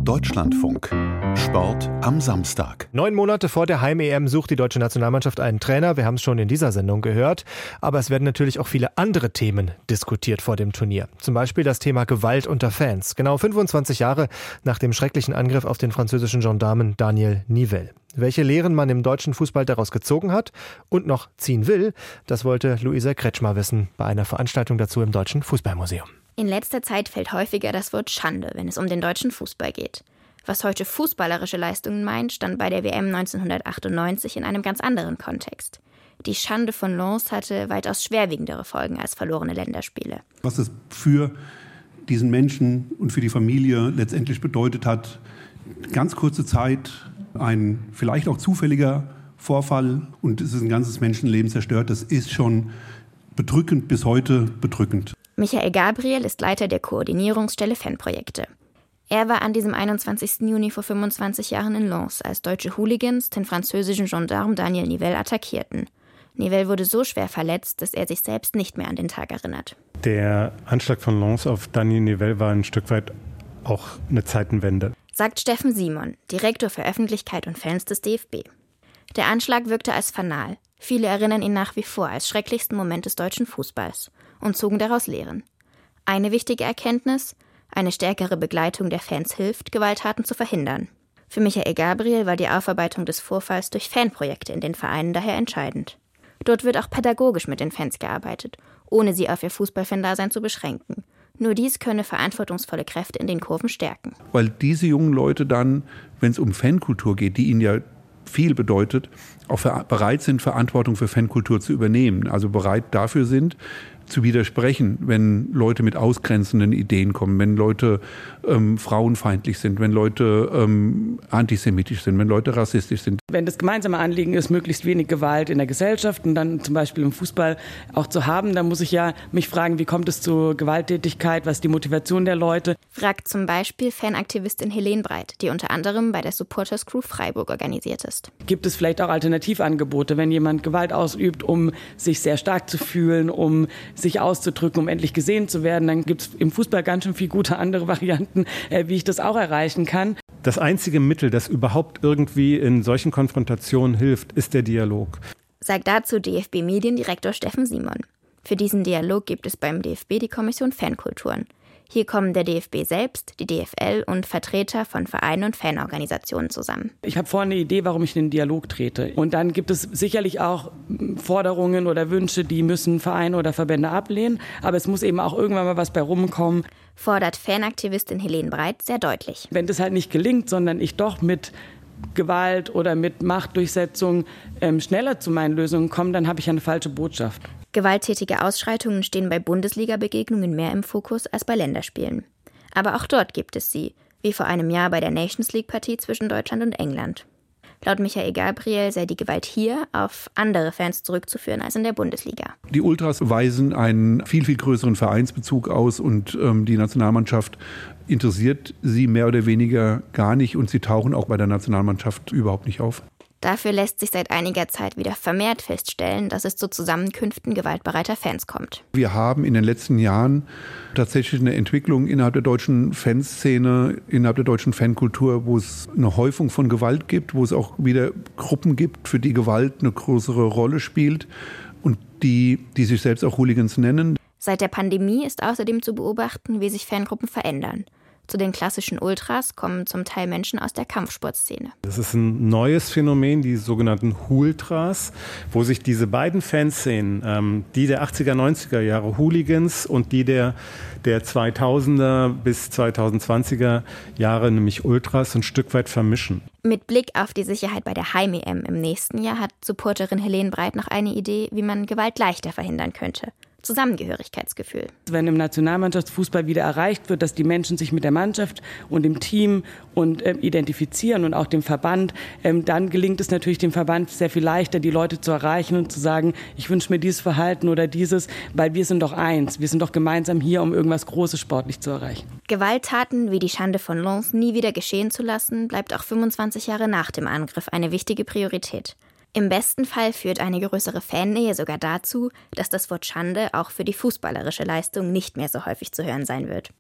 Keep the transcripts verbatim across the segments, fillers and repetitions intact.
Deutschlandfunk. Sport am Samstag. Neun Monate vor der Heim-E M sucht die deutsche Nationalmannschaft einen Trainer. Wir haben es schon in dieser Sendung gehört. Aber es werden natürlich auch viele andere Themen diskutiert vor dem Turnier. Zum Beispiel das Thema Gewalt unter Fans. Genau fünfundzwanzig Jahre nach dem schrecklichen Angriff auf den französischen Gendarmen Daniel Nivelle. Welche Lehren man im deutschen Fußball daraus gezogen hat und noch ziehen will, das wollte Luisa Kretschmer wissen bei einer Veranstaltung dazu im Deutschen Fußballmuseum. In letzter Zeit fällt häufiger das Wort Schande, wenn es um den deutschen Fußball geht. Was heute fußballerische Leistungen meint, stand bei der W M neunzehnhundertachtundneunzig in einem ganz anderen Kontext. Die Schande von Lens hatte weitaus schwerwiegendere Folgen als verlorene Länderspiele. Was es für diesen Menschen und für die Familie letztendlich bedeutet hat, ganz kurze Zeit, ein vielleicht auch zufälliger Vorfall und es ist ein ganzes Menschenleben zerstört, das ist schon bedrückend, bis heute bedrückend. Michael Gabriel ist Leiter der Koordinierungsstelle Fanprojekte. Er war an diesem einundzwanzigsten Juni vor fünfundzwanzig Jahren in Lens, als deutsche Hooligans den französischen Gendarm Daniel Nivelle attackierten. Nivelle wurde so schwer verletzt, dass er sich selbst nicht mehr an den Tag erinnert. Der Anschlag von Lens auf Daniel Nivelle war ein Stück weit auch eine Zeitenwende, sagt Steffen Simon, Direktor für Öffentlichkeit und Fans des D F B. Der Anschlag wirkte als fanal. Viele erinnern ihn nach wie vor als schrecklichsten Moment des deutschen Fußballs und zogen daraus Lehren. Eine wichtige Erkenntnis: Eine stärkere Begleitung der Fans hilft, Gewalttaten zu verhindern. Für Michael Gabriel war die Aufarbeitung des Vorfalls durch Fanprojekte in den Vereinen daher entscheidend. Dort wird auch pädagogisch mit den Fans gearbeitet, ohne sie auf ihr Fußballfan-Dasein zu beschränken. Nur dies könne verantwortungsvolle Kräfte in den Kurven stärken. Weil diese jungen Leute dann, wenn es um Fankultur geht, die ihnen ja viel bedeutet, auch bereit sind, Verantwortung für Fankultur zu übernehmen. Also bereit dafür sind, zu widersprechen, wenn Leute mit ausgrenzenden Ideen kommen, wenn Leute ähm, frauenfeindlich sind, wenn Leute ähm, antisemitisch sind, wenn Leute rassistisch sind. Wenn das gemeinsame Anliegen ist, möglichst wenig Gewalt in der Gesellschaft und dann zum Beispiel im Fußball auch zu haben, dann muss ich ja mich fragen, wie kommt es zu Gewalttätigkeit, was ist die Motivation der Leute? Fragt zum Beispiel Fanaktivistin Helene Breit, die unter anderem bei der Supporters Crew Freiburg organisiert ist. Gibt es vielleicht auch Alternativangebote, wenn jemand Gewalt ausübt, um sich sehr stark zu fühlen, um sich auszudrücken, um endlich gesehen zu werden, dann gibt es im Fußball ganz schön viele gute andere Varianten, äh, wie ich das auch erreichen kann. Das einzige Mittel, das überhaupt irgendwie in solchen Konfrontationen hilft, ist der Dialog. Sagt dazu D F B-Mediendirektor Steffen Simon. Für diesen Dialog gibt es beim D F B die Kommission Fankulturen. Hier kommen der D F B selbst, die D F L und Vertreter von Vereinen und Fanorganisationen zusammen. Ich habe vorhin eine Idee, warum ich in den Dialog trete. Und dann gibt es sicherlich auch Forderungen oder Wünsche, die müssen Vereine oder Verbände ablehnen. Aber es muss eben auch irgendwann mal was bei rumkommen. Fordert Fanaktivistin Helene Breit sehr deutlich. Wenn das halt nicht gelingt, sondern ich doch mit Gewalt oder mit Machtdurchsetzung ähm, schneller zu meinen Lösungen komme, dann habe ich eine falsche Botschaft. Gewalttätige Ausschreitungen stehen bei Bundesliga-Begegnungen mehr im Fokus als bei Länderspielen. Aber auch dort gibt es sie, wie vor einem Jahr bei der Nations League-Partie zwischen Deutschland und England. Laut Michael Gabriel sei die Gewalt hier auf andere Fans zurückzuführen als in der Bundesliga. Die Ultras weisen einen viel, viel größeren Vereinsbezug aus und ähm, die Nationalmannschaft interessiert sie mehr oder weniger gar nicht und sie tauchen auch bei der Nationalmannschaft überhaupt nicht auf. Dafür lässt sich seit einiger Zeit wieder vermehrt feststellen, dass es zu Zusammenkünften gewaltbereiter Fans kommt. Wir haben in den letzten Jahren tatsächlich eine Entwicklung innerhalb der deutschen Fanszene, innerhalb der deutschen Fankultur, wo es eine Häufung von Gewalt gibt, wo es auch wieder Gruppen gibt, für die Gewalt eine größere Rolle spielt und die, die sich selbst auch Hooligans nennen. Seit der Pandemie ist außerdem zu beobachten, wie sich Fangruppen verändern. Zu den klassischen Ultras kommen zum Teil Menschen aus der Kampfsportszene. Das ist ein neues Phänomen, die sogenannten Hooltras, wo sich diese beiden Fanszenen, ähm, die der achtziger, neunziger Jahre Hooligans und die der, der zweitausender bis zweitausendzwanziger Jahre, nämlich Ultras, ein Stück weit vermischen. Mit Blick auf die Sicherheit bei der Heim-E M im nächsten Jahr hat Supporterin Helene Breit noch eine Idee, wie man Gewalt leichter verhindern könnte. Zusammengehörigkeitsgefühl. Wenn im Nationalmannschaftsfußball wieder erreicht wird, dass die Menschen sich mit der Mannschaft und dem Team und ähm, identifizieren und auch dem Verband, ähm, dann gelingt es natürlich dem Verband sehr viel leichter, die Leute zu erreichen und zu sagen, ich wünsche mir dieses Verhalten oder dieses, weil wir sind doch eins, wir sind doch gemeinsam hier, um irgendwas Großes sportlich zu erreichen. Gewalttaten wie die Schande von Lens nie wieder geschehen zu lassen, bleibt auch fünfundzwanzig Jahre nach dem Angriff eine wichtige Priorität. Im besten Fall führt eine größere Fannähe sogar dazu, dass das Wort Schande auch für die fußballerische Leistung nicht mehr so häufig zu hören sein wird.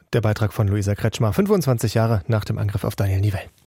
Der Beitrag von Luisa Kretschmer, fünfundzwanzig Jahre nach dem Angriff auf Daniel Nivelle.